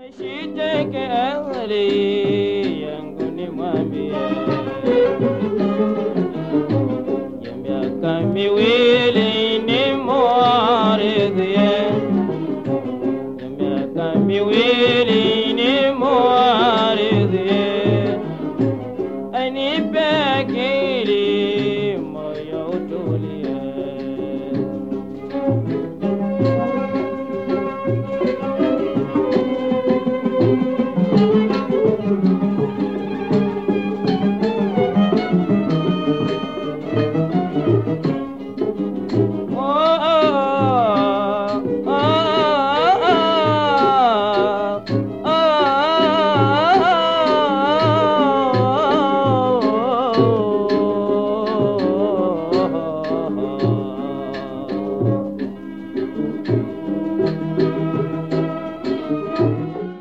Nishiteke ahali yangu nimwambie, ya miaka miwili nimuaridhie, ya miaka miwili